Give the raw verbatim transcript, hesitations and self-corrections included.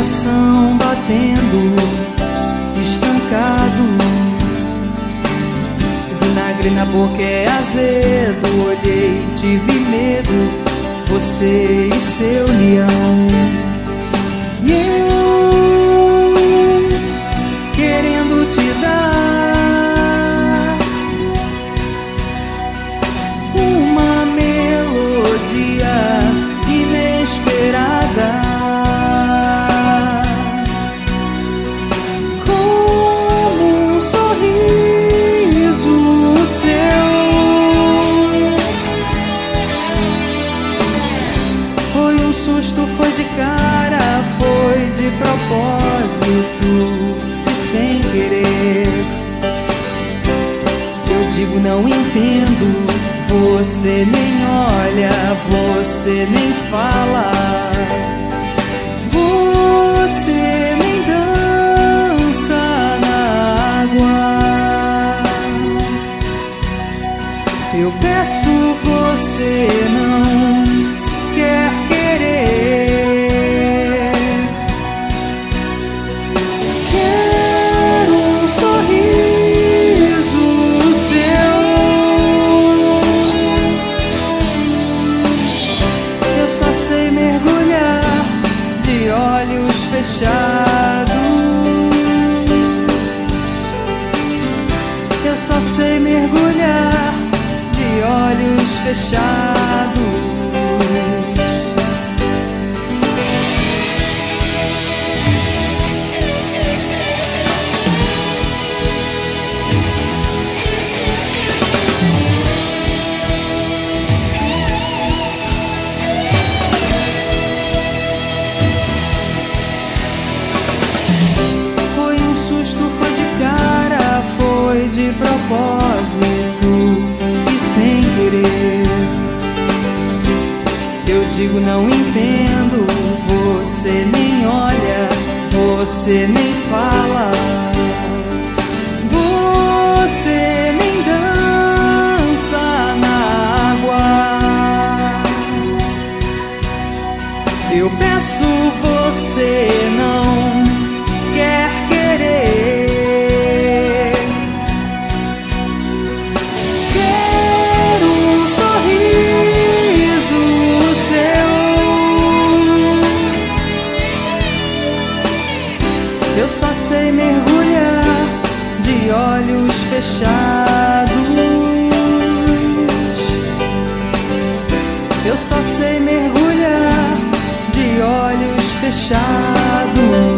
coração batendo, estancado. Vinagre na boca é azedo. Olhei, tive medo, você e seu leão. E eu querendo te dar uma melodia inesperada, como um sorriso seu. Foi um susto, foi de cara, foi de propósito e sem querer. Eu digo não entendo, você nem olha, você nem fala, você nem dança na água. Eu peço, você não quer querer. Quero um sorriso seu. Eu só sei mergulhar de olhos fechados. Eu só sei mergulhar de olhos fechados. Foi um susto, foi de cara, foi de propósito e sem querer. Eu digo não entendo, você nem olha, você nem fala, você nem dança na água. Eu peço, você não quer querer. Quero um sorriso seu. Eu só sei mergulhar de olhos fechados. Eu só sei mergulhar de olhos fechados.